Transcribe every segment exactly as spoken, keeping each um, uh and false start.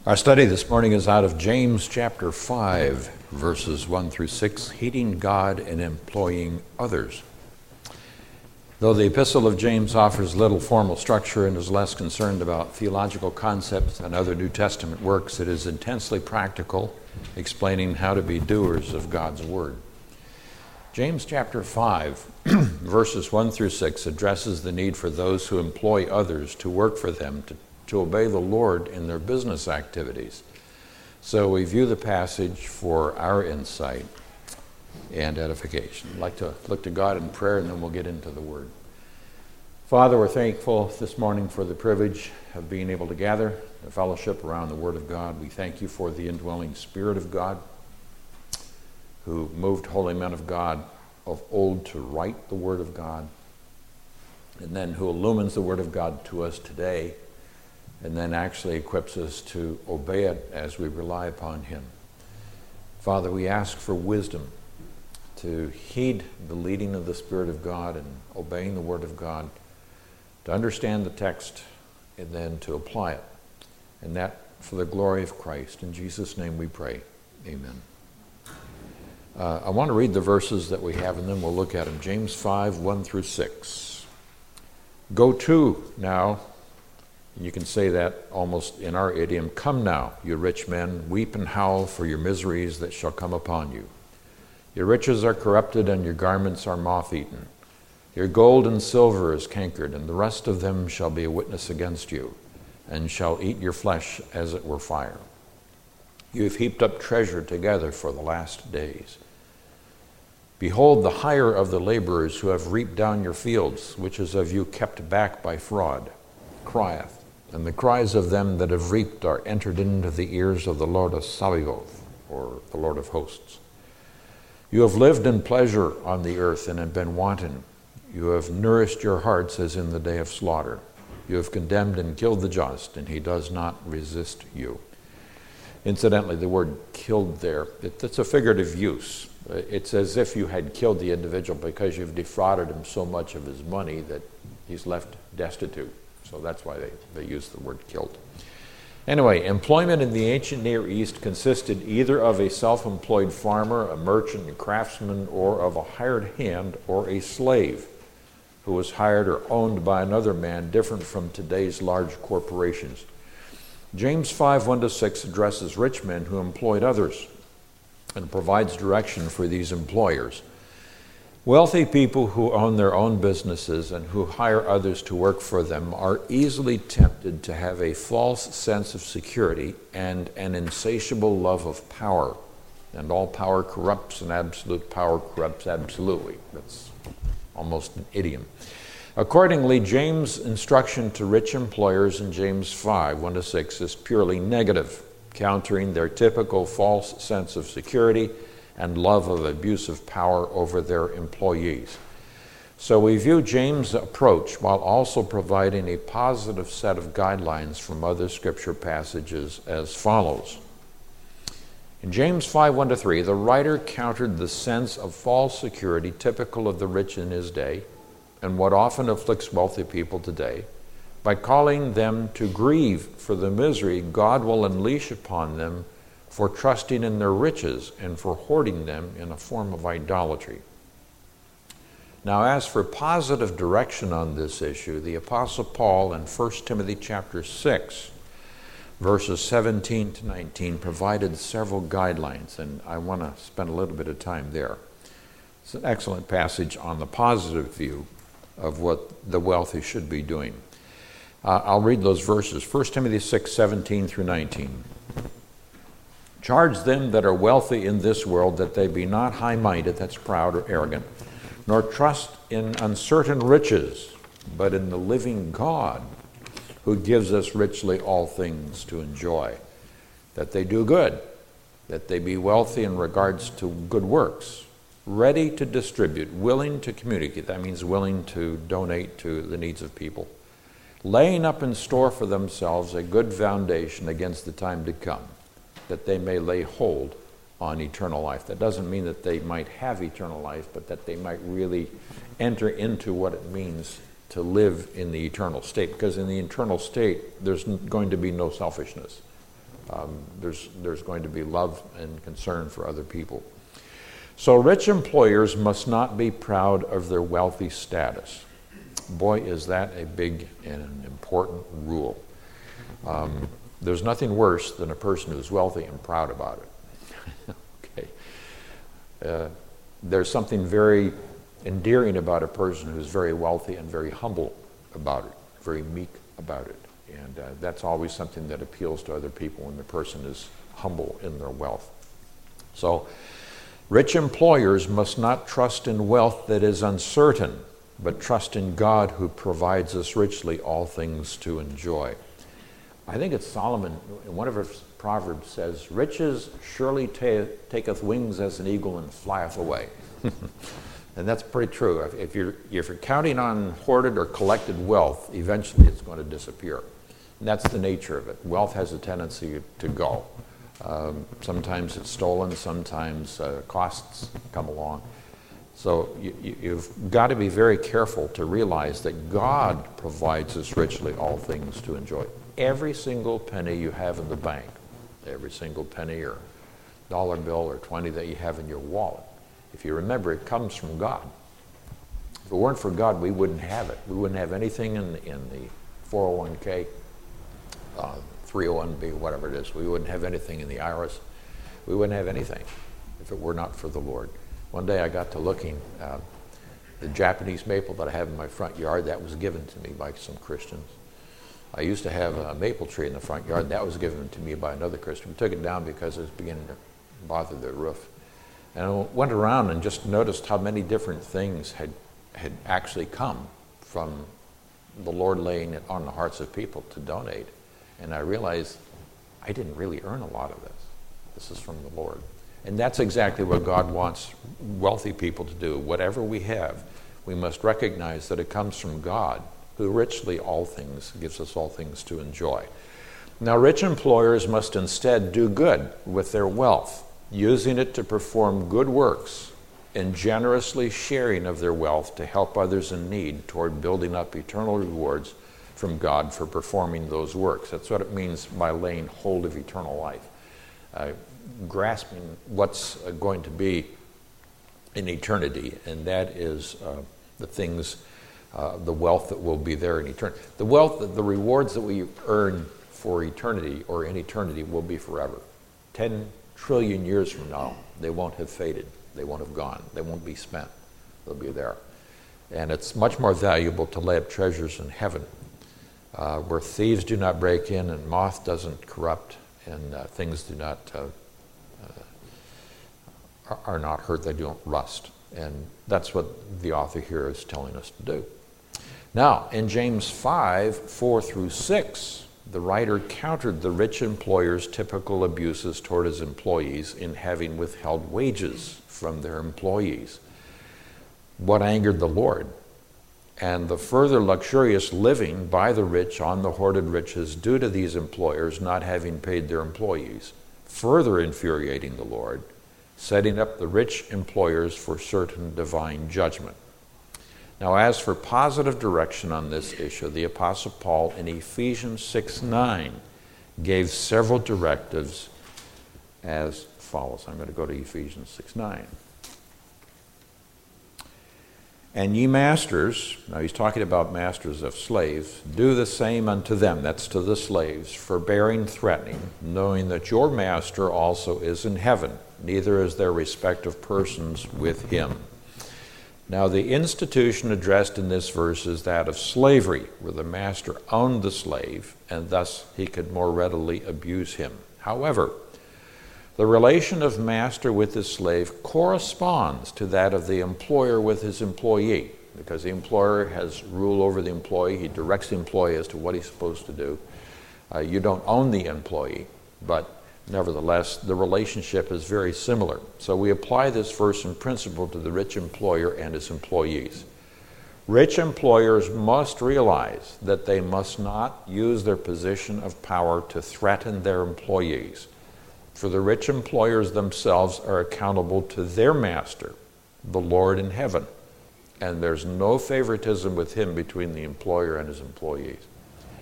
Our study this morning is out of James chapter five, verses one through six, hating God and employing others. Though the epistle of James offers little formal structure and is less concerned about theological concepts and other New Testament works, it is intensely practical, explaining how to be doers of God's word. James chapter five, verses one through six, addresses the need for those who employ others to work for them, to to obey the Lord in their business activities. So we view the passage for our insight and edification. I'd like to look to God in prayer, and then we'll get into the Word. Father, we're thankful this morning for the privilege of being able to gather, the fellowship around the Word of God. We thank you for the indwelling Spirit of God, who moved holy men of God of old to write the Word of God, and then who illumines the Word of God to us today, and then actually equips us to obey it as we rely upon him. Father, we ask for wisdom to heed the leading of the Spirit of God and obeying the Word of God, to understand the text, and then to apply it. And that for the glory of Christ. In Jesus' name we pray. Amen. Uh, I want to read the verses that we have, and then we'll look at them. James five, one through six. Go to now. You can say that almost in our idiom. Come now, you rich men, weep and howl for your miseries that shall come upon you. Your riches are corrupted and your garments are moth-eaten. Your gold and silver is cankered, and the rest of them shall be a witness against you, and shall eat your flesh as it were fire. You have heaped up treasure together for the last days. Behold, the hire of the laborers who have reaped down your fields, which is of you kept back by fraud, crieth. And the cries of them that have reaped are entered into the ears of the Lord of Sabaoth, or the Lord of hosts. You have lived in pleasure on the earth and have been wanton. You have nourished your hearts as in the day of slaughter. You have condemned and killed the just, and he does not resist you. Incidentally, the word killed there, it, it's a figurative use. It's as if you had killed the individual because you've defrauded him so much of his money that he's left destitute. So that's why they, they use the word killed. Anyway, employment in the ancient Near East consisted either of a self-employed farmer, a merchant, a craftsman, or of a hired hand or a slave who was hired or owned by another man, different from today's large corporations. James five, one to six addresses rich men who employed others and provides direction for these employers. Wealthy people who own their own businesses and who hire others to work for them are easily tempted to have a false sense of security and an insatiable love of power. And all power corrupts, and absolute power corrupts absolutely. That's almost an idiom. Accordingly, James' instruction to rich employers in James five, one to six is purely negative, countering their typical false sense of security and love of abusive power over their employees. So we view James' approach while also providing a positive set of guidelines from other scripture passages as follows. In James five, one to three, the writer countered the sense of false security typical of the rich in his day and what often afflicts wealthy people today by calling them to grieve for the misery God will unleash upon them for trusting in their riches and for hoarding them in a form of idolatry. Now, as for positive direction on this issue, the Apostle Paul in First Timothy chapter six, verses seventeen to nineteen, provided several guidelines, and I want to spend a little bit of time there. It's an excellent passage on the positive view of what the wealthy should be doing. Uh, I'll read those verses, First Timothy six, seventeen through nineteen. Charge them that are wealthy in this world that they be not high-minded, that's proud or arrogant, nor trust in uncertain riches, but in the living God, who gives us richly all things to enjoy. That they do good, that they be wealthy in regards to good works, ready to distribute, willing to communicate, that means willing to donate to the needs of people, laying up in store for themselves a good foundation against the time to come, that they may lay hold on eternal life. That doesn't mean that they might have eternal life, but that they might really enter into what it means to live in the eternal state. Because in the eternal state, there's going to be no selfishness. Um, there's, there's going to be love and concern for other people. So rich employers must not be proud of their wealthy status. Boy, is that a big and an important rule. Um, there's nothing worse than a person who's wealthy and proud about it. Okay. Uh, there's something very endearing about a person who's very wealthy and very humble about it, very meek about it. And uh, that's always something that appeals to other people when the person is humble in their wealth. So, rich employers must not trust in wealth that is uncertain, but trust in God who provides us richly all things to enjoy. I think it's Solomon, in one of his Proverbs says, riches surely ta- taketh wings as an eagle and flieth away. And that's pretty true. If, if, you're, if you're counting on hoarded or collected wealth, eventually it's going to disappear. And that's the nature of it. Wealth has a tendency to go. Um, sometimes it's stolen, sometimes uh, costs come along. So you, you, you've got to be very careful to realize that God provides us richly all things to enjoy. Every single penny you have in the bank, every single penny or dollar bill or twenty that you have in your wallet, if you remember, it comes from God. If it weren't for God, we wouldn't have it. We wouldn't have anything in, in the four oh one k, uh, three oh one b, whatever it is. We wouldn't have anything in the I R S. We wouldn't have anything if it were not for the Lord. One day I got to looking, uh, the Japanese maple that I have in my front yard, that was given to me by some Christians. I used to have a maple tree in the front yard, that was given to me by another Christian. We took it down because it was beginning to bother the roof. And I went around and just noticed how many different things had, had actually come from the Lord laying it on the hearts of people to donate. And I realized I didn't really earn a lot of this. This is from the Lord. And that's exactly what God wants wealthy people to do. Whatever we have, we must recognize that it comes from God, who richly all things gives us all things to enjoy. Now, rich employers must instead do good with their wealth, using it to perform good works and generously sharing of their wealth to help others in need toward building up eternal rewards from God for performing those works. That's what it means by laying hold of eternal life. Uh, grasping what's uh, going to be in eternity, and that is uh, the things, uh, the wealth that will be there in eternity. The wealth, the rewards that we earn for eternity or in eternity will be forever. Ten trillion years from now, they won't have faded. They won't have gone. They won't be spent. They'll be there. And it's much more valuable to lay up treasures in heaven, uh, where thieves do not break in and moth doesn't corrupt and uh, things do not uh, uh, are not hurt. They don't rust. And that's what the author here is telling us to do. Now, in James five, four through six, the writer countered the rich employer's typical abuses toward his employees in having withheld wages from their employees. What angered the Lord? And the further luxurious living by the rich on the hoarded riches due to these employers not having paid their employees, further infuriating the Lord, setting up the rich employers for certain divine judgment. Now, as for positive direction on this issue, the Apostle Paul in Ephesians six nine gave several directives as follows. I'm going to go to Ephesians six nine. And ye masters, now he's talking about masters of slaves, do the same unto them, that's to the slaves, forbearing threatening, knowing that your master also is in heaven, neither is there respect of persons with him. Now the institution addressed in this verse is that of slavery, where the master owned the slave, and thus he could more readily abuse him. However, the relation of master with his slave corresponds to that of the employer with his employee, because the employer has rule over the employee. He directs the employee as to what he's supposed to do. Uh, you don't own the employee, but nevertheless, the relationship is very similar. So we apply this verse in principle to the rich employer and his employees. Rich employers must realize that they must not use their position of power to threaten their employees. For the rich employers themselves are accountable to their master, the Lord in heaven, and there's no favoritism with him between the employer and his employees.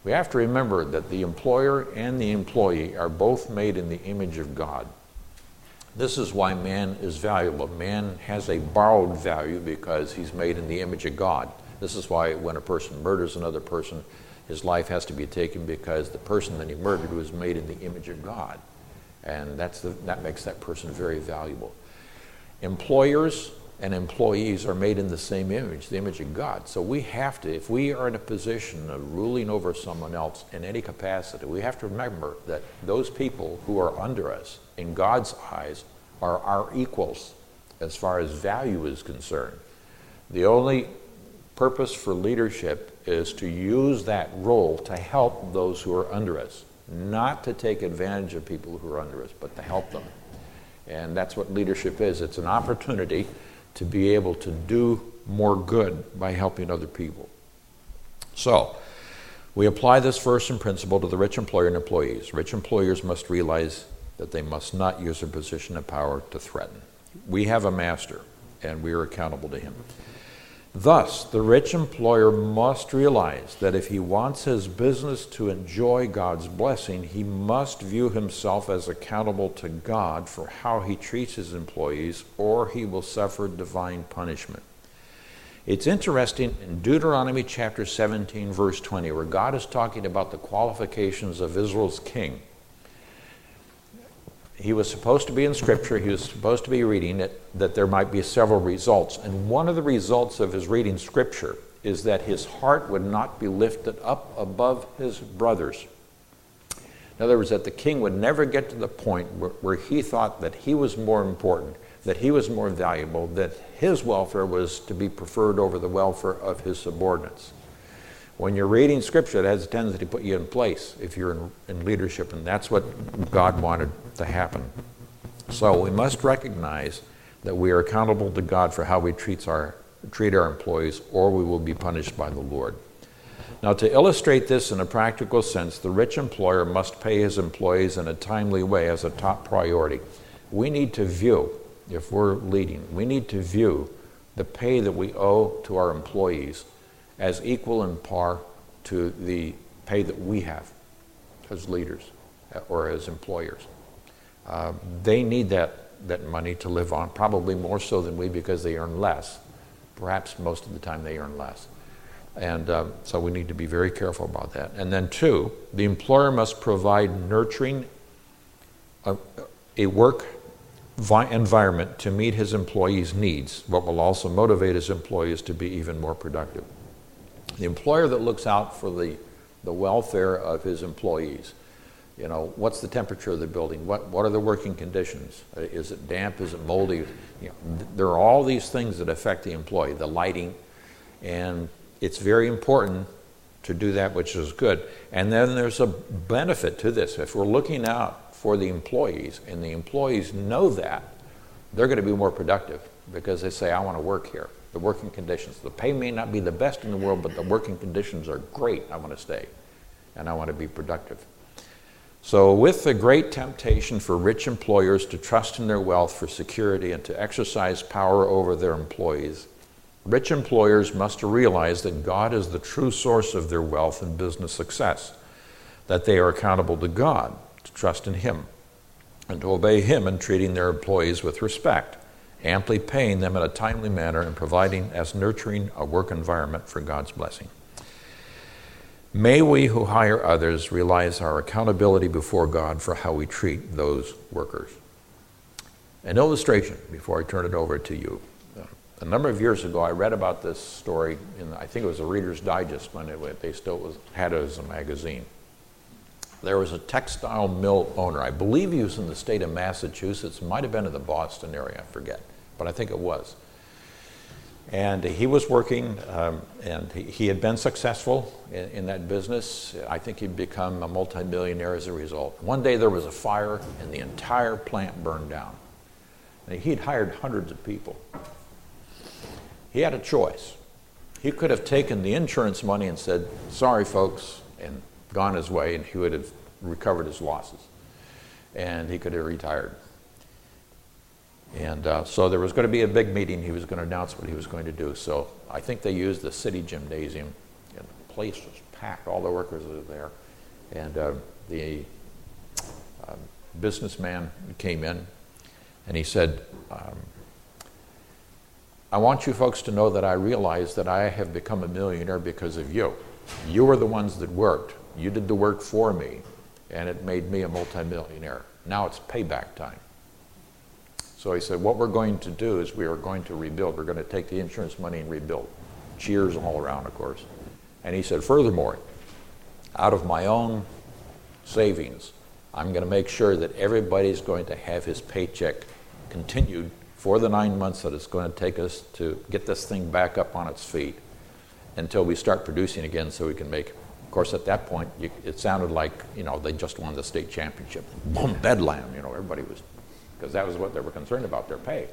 We have to remember that the employer and the employee are both made in the image of God. This is why man is valuable. Man has a borrowed value because he's made in the image of God. This is why when a person murders another person, his life has to be taken because the person that he murdered was made in the image of God. And that's the, that makes that person very valuable. Employers and employees are made in the same image, the image of God. So we have to, if we are in a position of ruling over someone else in any capacity, we have to remember that those people who are under us, in God's eyes, are our equals as far as value is concerned. The only purpose for leadership is to use that role to help those who are under us, not to take advantage of people who are under us, but to help them. And that's what leadership is. It's an opportunity to be able to do more good by helping other people. So, we apply this verse and principle to the rich employer and employees. Rich employers must realize that they must not use their position of power to threaten. We have a master, and we are accountable to him. Thus, the rich employer must realize that if he wants his business to enjoy God's blessing, he must view himself as accountable to God for how he treats his employees, or he will suffer divine punishment. It's interesting in Deuteronomy chapter seventeen, verse twenty, where God is talking about the qualifications of Israel's king. He was supposed to be in Scripture, he was supposed to be reading it, that there might be several results. And one of the results of his reading Scripture is that his heart would not be lifted up above his brothers. In other words, that the king would never get to the point where, where he thought that he was more important, that he was more valuable, that his welfare was to be preferred over the welfare of his subordinates. When you're reading Scripture, it has a tendency to put you in place if you're in, in leadership, and that's what God wanted to happen. So we must recognize that we are accountable to God for how we treats our, treat our employees, or we will be punished by the Lord. Now, to illustrate this in a practical sense, the rich employer must pay his employees in a timely way as a top priority. We need to view, if we're leading, we need to view the pay that we owe to our employees as equal in par to the pay that we have as leaders or as employers. Uh, they need that, that money to live on, probably more so than we because they earn less. Perhaps most of the time they earn less. And uh, so we need to be very careful about that. And then two, the employer must provide nurturing a, a work vi- environment to meet his employees' needs, what will also motivate his employees to be even more productive. The employer that looks out for the, the welfare of his employees, you know, what's the temperature of the building? What, what are the working conditions? Is it damp? Is it moldy? You know, there are all these things that affect the employee, the lighting, and it's very important to do that which is good. And then there's a benefit to this. If we're looking out for the employees and the employees know that, they're going to be more productive because they say, I want to work here. The working conditions. The pay may not be the best in the world, but the working conditions are great. I want to stay, and I want to be productive. So with the great temptation for rich employers to trust in their wealth for security and to exercise power over their employees, rich employers must realize that God is the true source of their wealth and business success, that they are accountable to God, to trust in Him, and to obey Him in treating their employees with respect, amply paying them in a timely manner and providing as nurturing a work environment for God's blessing. May we who hire others realize our accountability before God for how we treat those workers. An illustration before I turn it over to you. A number of years ago, I read about this story in, I think it was a Reader's Digest when it, they still was, had it as a magazine. There was a textile mill owner. I believe he was in the state of Massachusetts. It might have been in the Boston area, I forget, but I think it was. And he was working, um, and he, he had been successful in, in that business. I think he'd become a multimillionaire as a result. One day there was a fire, and the entire plant burned down. And he'd hired hundreds of people. He had a choice. He could have taken the insurance money and said, sorry folks, and gone his way, and he would have recovered his losses. And he could have retired. And uh, so there was going to be a big meeting. He was going to announce what he was going to do. So I think they used the city gymnasium, and the place was packed. All the workers are there. And uh, the uh, businessman came in, and he said, um, I want you folks to know that I realize that I have become a millionaire because of you. You were the ones that worked. You did the work for me, and it made me a multimillionaire. Now it's payback time. So he said, what we're going to do is we are going to rebuild. We're going to take the insurance money and rebuild. Cheers all around, of course. And he said, furthermore, out of my own savings, I'm going to make sure that everybody's going to have his paycheck continued for the nine months that it's going to take us to get this thing back up on its feet until we start producing again so we can make it. Of course, at that point, you, it sounded like, you know, they just won the state championship. Boom, bedlam, you know, everybody was, because that was what they were concerned about, their pay.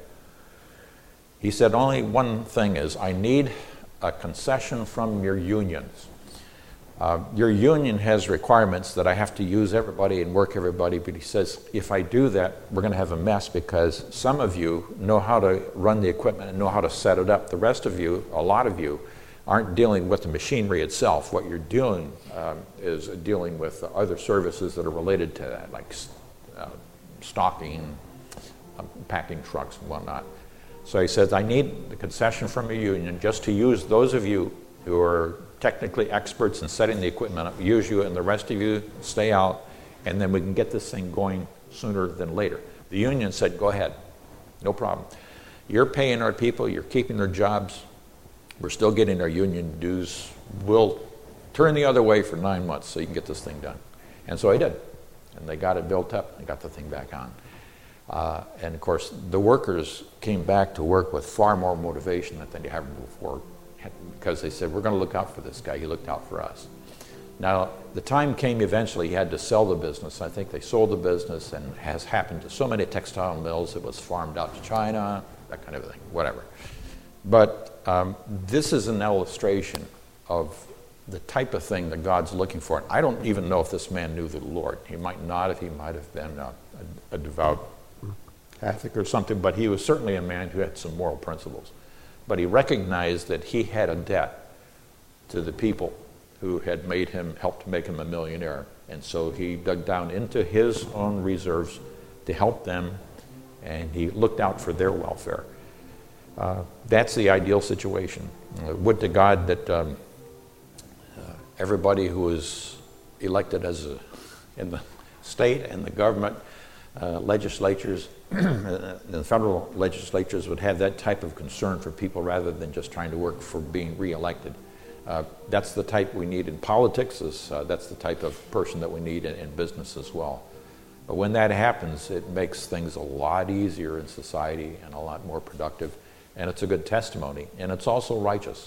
He said, only one thing is, I need a concession from your unions. Uh, your union has requirements that I have to use everybody and work everybody, but he says, if I do that, we're going to have a mess because some of you know how to run the equipment and know how to set it up. The rest of you, a lot of you, aren't dealing with the machinery itself. What you're doing um, is dealing with other services that are related to that, like uh, stocking, uh, packing trucks and whatnot. So he says, I need the concession from a union just to use those of you who are technically experts in setting the equipment up, use you, and the rest of you stay out, and then we can get this thing going sooner than later. The union said, go ahead, no problem. You're paying our people, you're keeping their jobs, we're still getting our union dues. We'll turn the other way for nine months so you can get this thing done. And so I did. And they got it built up and got the thing back on. Uh, and of course, the workers came back to work with far more motivation than they ever before, because they said, we're going to look out for this guy. He looked out for us. Now, the time came eventually he had to sell the business. I think they sold the business, and has happened to so many textile mills. It was farmed out to China, that kind of thing, whatever. But um, this is an illustration of the type of thing that God's looking for. I don't even know if this man knew the Lord. He might not have. He might have been a, a, a devout Catholic or something, but he was certainly a man who had some moral principles. But he recognized that he had a debt to the people who had made him, helped make him a millionaire. And so he dug down into his own reserves to help them, and he looked out for their welfare. Uh, that's the ideal situation. Uh, would to God that um, uh, everybody who is elected as a, in the state and the government uh, legislatures, the federal legislatures would have that type of concern for people rather than just trying to work for being reelected. Uh, that's the type we need in politics. Is, uh, that's the type of person that we need in, in business as well. But when that happens, it makes things a lot easier in society and a lot more productive. And it's a good testimony, and it's also righteous.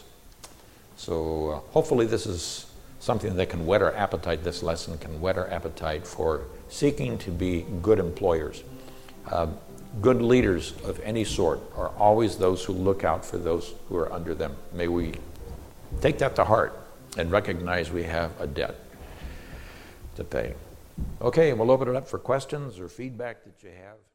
So uh, hopefully this is something that can whet our appetite, this lesson can whet our appetite for seeking to be good employers. Uh, good leaders of any sort are always those who look out for those who are under them. May we take that to heart and recognize we have a debt to pay. Okay, we'll open it up for questions or feedback that you have.